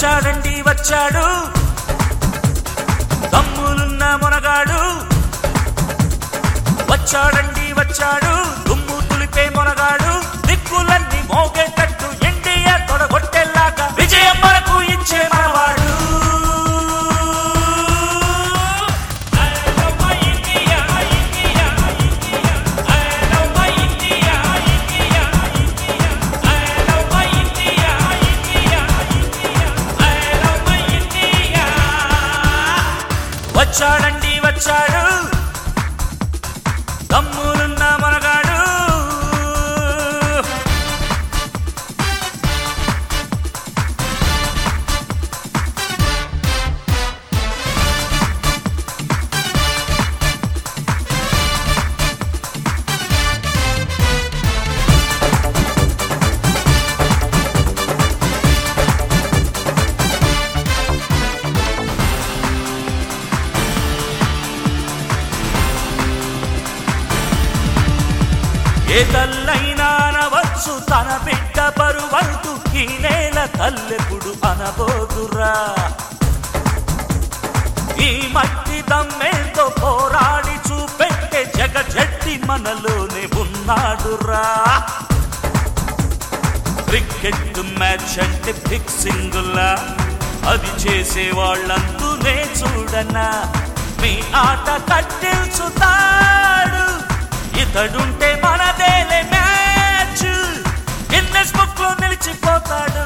వచ్చాడండి వచ్చాడు దమ్ములున్న మొనగాడు వచ్చాడండి వచ్చాడు దుమ్ము తులిపే మొనగాడు దిక్కులన్నీ మోగేటట్టు ఇండియా తొడగొట్టేలాగా విజయం మనకు ఇచ్చే మనవాడు వచ్చాడండి వచ్చాడు దమ్ములున్న మనగాడు ఏ తల్లైనా అనవచ్చు తన బిడ్డ బరువంటూ ఈ నేల తల్లెప్పుడు అనబోదురా ఈ మట్టి దమ్మేతో పోరాడి చూపెట్టే జగజెట్టి మనలోనే ఉన్నాడురా క్రికెట్ మ్యాచ్ అంటే ఫిక్సింగులా అది చేసే వాళ్ళంతూనే చూడన్నా మీ ఆట కట్టిల్చుతాడు ఇతడుంటే మనదేలే మ్యాచ్ గిన్నెస్ బుక్ లో నిలిచిపోతాడు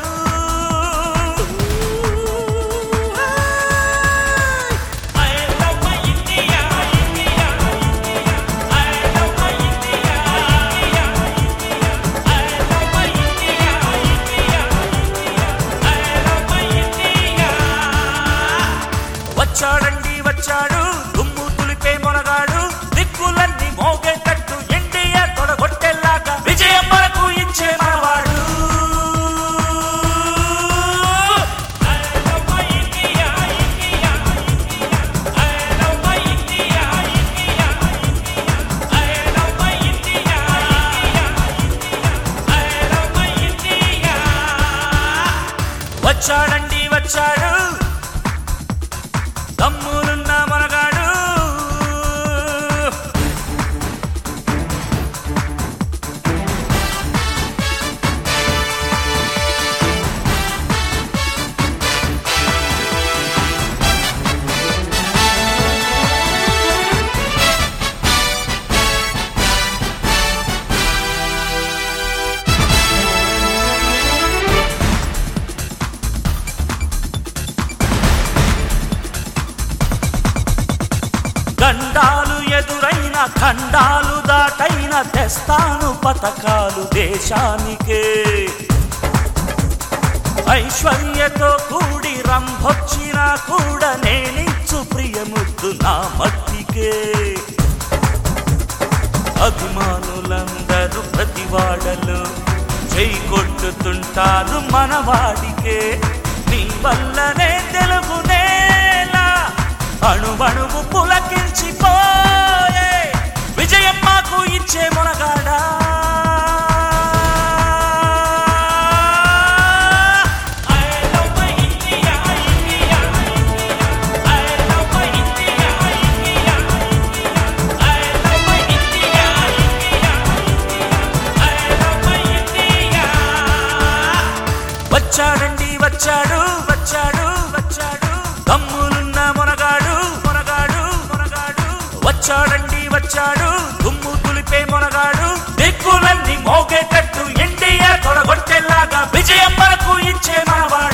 వచ్చాడండి వచ్చాడు దుమ్ము తులిపే మొనగాడు దిక్కులన్నీ మోగేటట్టు ఇండియా తొడగొట్టేలాగా విజయం మనకు ఇచ్చే మనవాడు వచ్చాడండి వచ్చాడు దమ్ములున్న మనగాడు గండాలు ఎదురైన ఖండాలు దాటైన తెస్తాను పతకాలు దేశానికే ఐశ్వర్యతో కూడి రంభొచ్చినా కూడా నేనిచ్చు ప్రియముద్దు నా మట్టికే అభిమానులందరూ ప్రతివాడలు జై కొట్టుతుంటారు మనవాడికే నీ వల్లనే తెలుగు నేల అణువణువు పులకించిపోయే విజయం మాకు ఇచ్చే మొనగాడా వచ్చాడండి వచ్చాడు వచ్చాడు వచ్చాడు దమ్ములున్న మొనగాడు మొనగాడు మొనగాడు వచ్చాడండి వచ్చాడు దుమ్ము తులిపే మొనగాడు దిక్కులన్నీ మోగేటట్టు ఇండియా తొడగొట్టేలాగా విజయం మనకు ఇచ్చే మనవాడు